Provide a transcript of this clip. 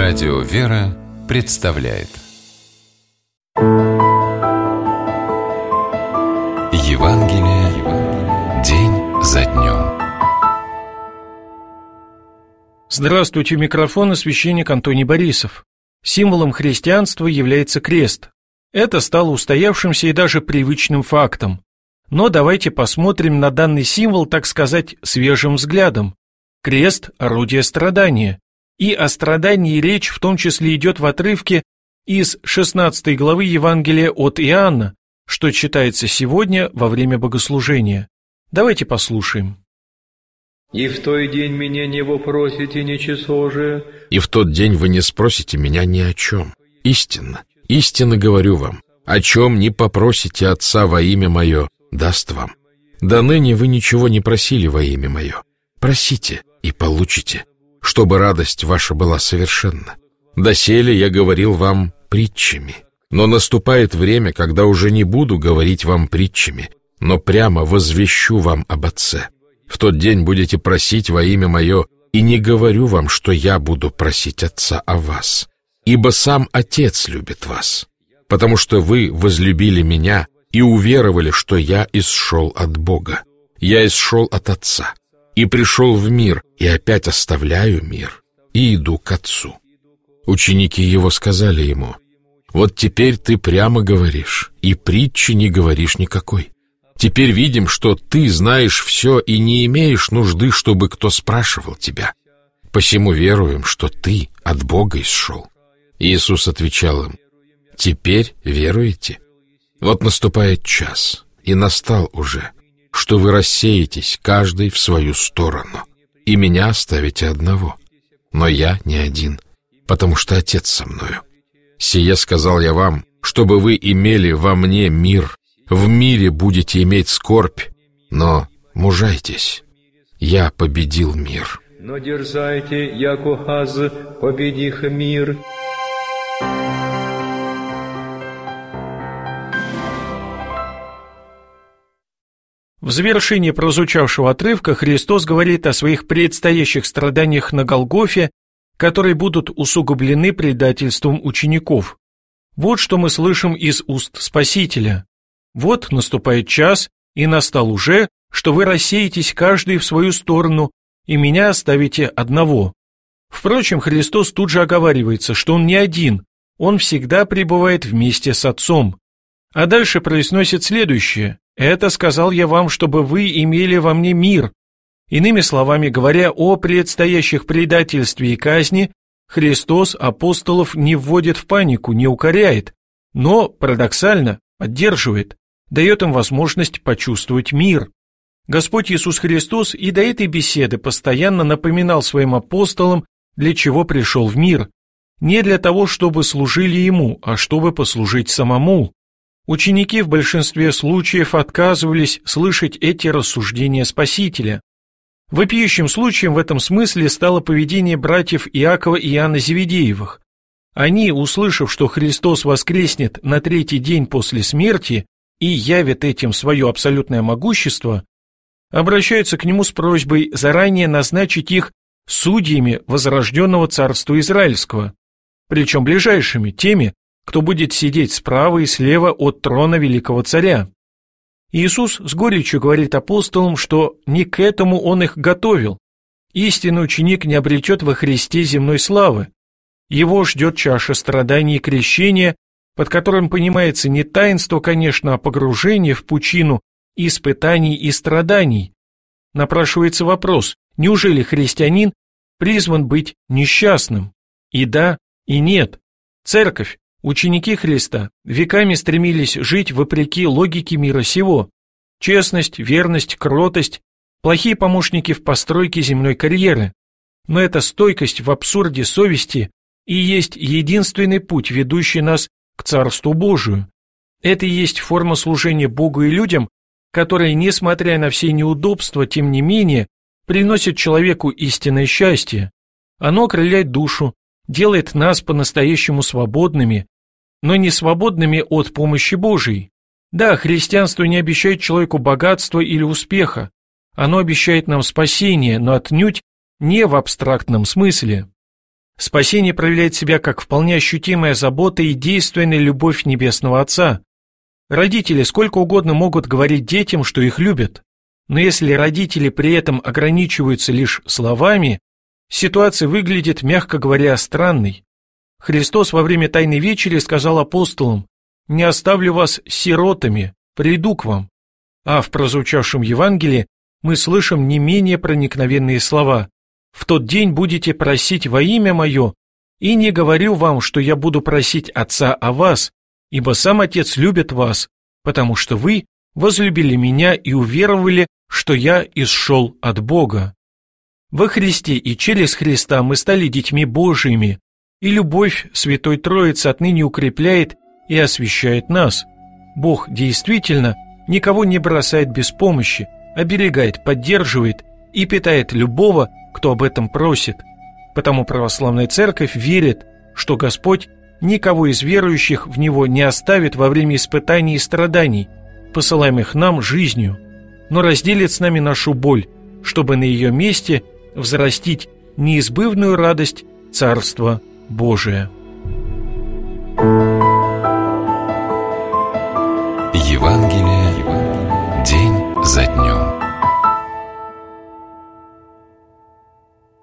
Радио «Вера» представляет Евангелие день за днем. Здравствуйте, у микрофона священник Антоний Борисов. Символом христианства является крест. Это стало устоявшимся и даже привычным фактом. Но давайте посмотрим на данный символ, так сказать, свежим взглядом. Крест – орудие страдания. И о страдании речь в том числе идет в отрывке из 16 главы Евангелия от Иоанна, что читается сегодня во время богослужения. Давайте послушаем. «И в тот день меня не вопросите ничего же». «И в тот день вы не спросите меня ни о чем. Истинно, истинно говорю вам, о чем не попросите Отца во имя Мое, даст вам. До ныне вы ничего не просили во имя Мое. Просите и получите, чтобы радость ваша была совершенна. Доселе я говорил вам притчами, но наступает время, когда уже не буду говорить вам притчами, но прямо возвещу вам об Отце. В тот день будете просить во имя Мое, и не говорю вам, что я буду просить Отца о вас, ибо сам Отец любит вас, потому что вы возлюбили Меня и уверовали, что я исшел от Бога. Я исшел от Отца и пришел в мир, и опять оставляю мир, и иду к Отцу». Ученики Его сказали Ему: «Вот теперь ты прямо говоришь, и притчи не говоришь никакой. Теперь видим, что ты знаешь все и не имеешь нужды, чтобы кто спрашивал тебя. Посему веруем, что ты от Бога исшел». Иисус отвечал им: «Теперь веруете? Вот наступает час, и настал уже, что вы рассеетесь, каждый в свою сторону, и Меня оставите одного. Но я не один, потому что Отец со мною. Сие сказал я вам, чтобы вы имели во Мне мир. В мире будете иметь скорбь, но мужайтесь. Я победил мир». «Но дерзайте, яко аз победих мир». В завершении прозвучавшего отрывка Христос говорит о своих предстоящих страданиях на Голгофе, которые будут усугублены предательством учеников. Вот что мы слышим из уст Спасителя. «Вот наступает час, и настал уже, что вы рассеетесь каждый в свою сторону, и Меня оставите одного». Впрочем, Христос тут же оговаривается, что Он не один, Он всегда пребывает вместе с Отцом. А дальше произносит следующее: «Это сказал я вам, чтобы вы имели во Мне мир». Иными словами, говоря о предстоящих предательстве и казни, Христос апостолов не вводит в панику, не укоряет, но, парадоксально, поддерживает, дает им возможность почувствовать мир. Господь Иисус Христос и до этой беседы постоянно напоминал своим апостолам, для чего пришел в мир. Не для того, чтобы служили Ему, а чтобы послужить самому. Ученики в большинстве случаев отказывались слышать эти рассуждения Спасителя. Вопиющим случаем в этом смысле стало поведение братьев Иакова и Иоанна Зеведеевых. Они, услышав, что Христос воскреснет на третий день после смерти и явит этим свое абсолютное могущество, обращаются к Нему с просьбой заранее назначить их судьями возрожденного царства Израильского, причем ближайшими, теми, кто будет сидеть справа и слева от трона великого царя. Иисус с горечью говорит апостолам, что не к этому Он их готовил. Истинный ученик не обретет во Христе земной славы. Его ждет чаша страданий и крещения, под которым понимается не таинство, конечно, а погружение в пучину испытаний и страданий. Напрашивается вопрос: неужели христианин призван быть несчастным? И да, и нет. Церковь, ученики Христа, веками стремились жить вопреки логике мира сего. Честность, верность, кротость – плохие помощники в постройке земной карьеры. Но эта стойкость в абсурде совести и есть единственный путь, ведущий нас к Царству Божию. Это и есть форма служения Богу и людям, которая, несмотря на все неудобства, тем не менее, приносит человеку истинное счастье. Оно окрыляет душу, делает нас по-настоящему свободными, но не свободными от помощи Божией. Да, христианство не обещает человеку богатства или успеха, оно обещает нам спасение, но отнюдь не в абстрактном смысле. Спасение проявляет себя как вполне ощутимая забота и действенная любовь Небесного Отца. Родители сколько угодно могут говорить детям, что их любят, но если родители при этом ограничиваются лишь словами, ситуация выглядит, мягко говоря, странной. Христос во время Тайной вечери сказал апостолам: «Не оставлю вас сиротами, приду к вам». А в прозвучавшем Евангелии мы слышим не менее проникновенные слова: «В тот день будете просить во имя Мое, и не говорю вам, что я буду просить Отца о вас, ибо сам Отец любит вас, потому что вы возлюбили Меня и уверовали, что я исшел от Бога». Во Христе и через Христа мы стали детьми Божиими, и любовь Святой Троицы отныне укрепляет и освящает нас. Бог действительно никого не бросает без помощи, оберегает, поддерживает и питает любого, кто об этом просит. Потому православная церковь верит, что Господь никого из верующих в Него не оставит во время испытаний и страданий, посылаемых нам жизнью, но разделит с нами нашу боль, чтобы на ее месте взрастить неизбывную радость Царства Божия.